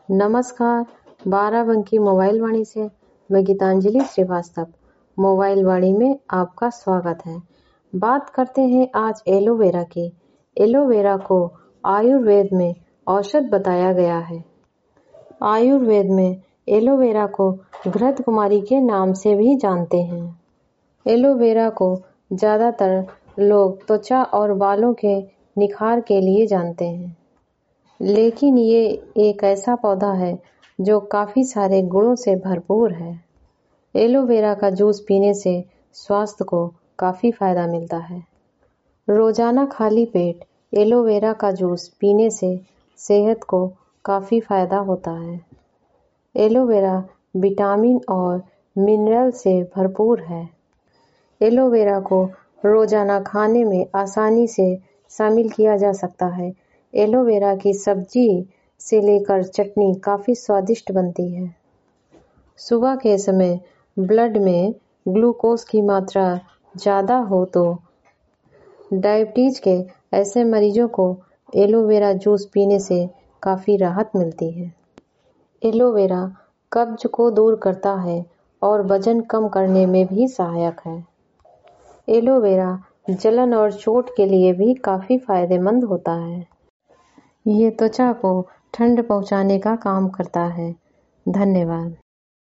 नमस्कार, बाराबंकी मोबाइल वाणी से मैं गीतांजलि श्रीवास्तव मोबाइल वाणी में आपका स्वागत है। बात करते हैं आज एलोवेरा की। एलोवेरा को आयुर्वेद में औषध बताया गया है। आयुर्वेद में एलोवेरा को घृत कुमारी के नाम से भी जानते हैं। एलोवेरा को ज़्यादातर लोग त्वचा और बालों के निखार के लिए जानते हैं, लेकिन ये एक ऐसा पौधा है जो काफ़ी सारे गुणों से भरपूर है। एलोवेरा का जूस पीने से स्वास्थ्य को काफ़ी फायदा मिलता है। रोजाना खाली पेट एलोवेरा का जूस पीने से सेहत को काफ़ी फायदा होता है। एलोवेरा विटामिन और मिनरल से भरपूर है। एलोवेरा को रोजाना खाने में आसानी से शामिल किया जा सकता है। एलोवेरा की सब्जी से लेकर चटनी काफ़ी स्वादिष्ट बनती है। सुबह के समय ब्लड में ग्लूकोज की मात्रा ज़्यादा हो तो डायबिटीज के ऐसे मरीजों को एलोवेरा जूस पीने से काफ़ी राहत मिलती है। एलोवेरा कब्ज को दूर करता है और वजन कम करने में भी सहायक है। एलोवेरा जलन और चोट के लिए भी काफ़ी फायदेमंद होता है। ये त्वचा को ठंड पहुंचाने का काम करता है। धन्यवाद।